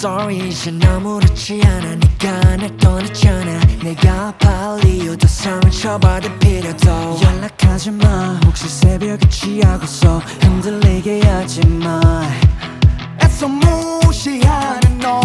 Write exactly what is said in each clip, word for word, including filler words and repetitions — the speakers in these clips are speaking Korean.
sorry 이젠 아무렇지 않아 네가 날 떠났잖아 내가 아파할 이유도 상처받을 필요도 연락하지 마 혹시 새벽에 취하고서 흔들리게 하지마 애써 무시하는 널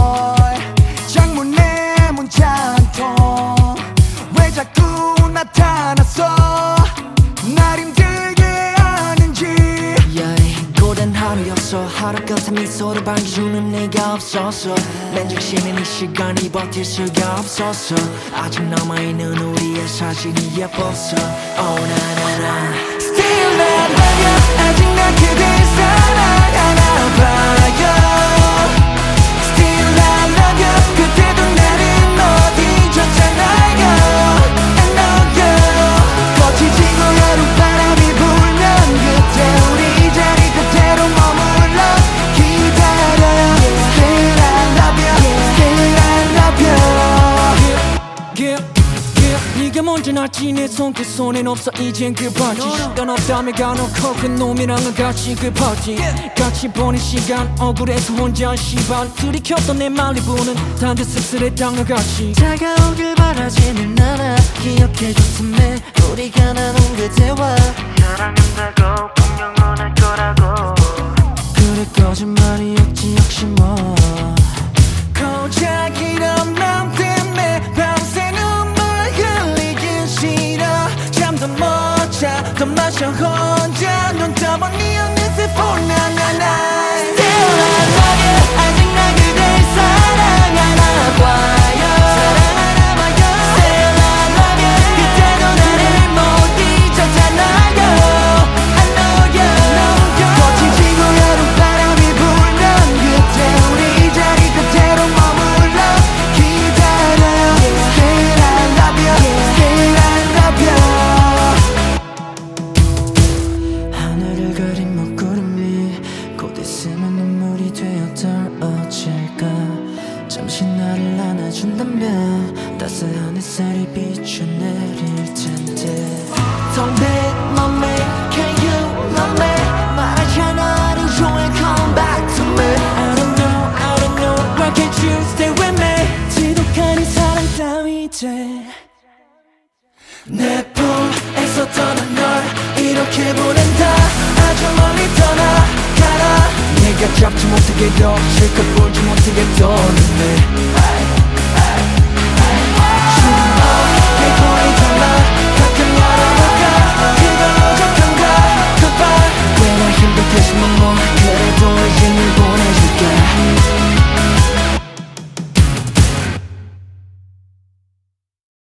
창문에 문자 한 통 왜 자꾸 나타났어 날 힘들게 하는지 yeah, 고된 하루였어 하루 끝에 미소를 반겨주는 네가 없었어 맨정신인 이 시간이 버틸 수가 없었어 아직 남아있는 우리의 사진이 예뻤어 oh 나나나 Still I love you 아직 나 그댈 사랑하나 봐요 Still I love you 그때도 나를 못 잊었잖아요 I know you 꽃이 지고 여름바람이 불면 그때 우리 자리 그대로 머물러 기다려요 Still I love you Still I love you yeah, yeah. 네가 먼저 날지 내 손끝 손엔 없어 이젠 그 반지 시간 없다며 가놓고 그 놈이랑은 같이 급하지 같이 보낸 시간 억울해서 혼자 한 시간 들이켰던 내 말리부는 단데 씁쓸했던 너같이 다가오길 바라지는 않아 기억해줬음에 우리가 나눈 그대와 사랑한다고 분명 원할 거라고 그래 거짓말이었지 역시 뭐 고작 이런 맘 때문에 밤새 눈물 흘리긴 싫어 잠도 못 자 더 마셔 혼자 눈 떠보 네 어느새 보나나나 Still I love you 아직 나 그댈 사랑하나 봐요 사랑하나 봐요 Still I love you 그때도 나를 못 잊었잖아요 I know you 꽃이 지고 여름바람이 불면 그때 우리 자리 그대로 머물러 기다려요 Still I love you Still I love you 하늘을 가린 먹구름이 곧 있으면 눈물이 되었던 어제가 잠시 나를 안아준다면 따스한 햇살이 비춰내릴 텐데 Don't bet my man Can you love me 말하잖아 하루 종일 come back to me I don't know, I don't know Why can't you stay with me 지독한 이 사랑 따위 돼 내 품에서 떠난 널 이렇게 보낸다 아주 멀리 떠나가라 내가 잡지 못하게도 실컷 보지 못하게도 네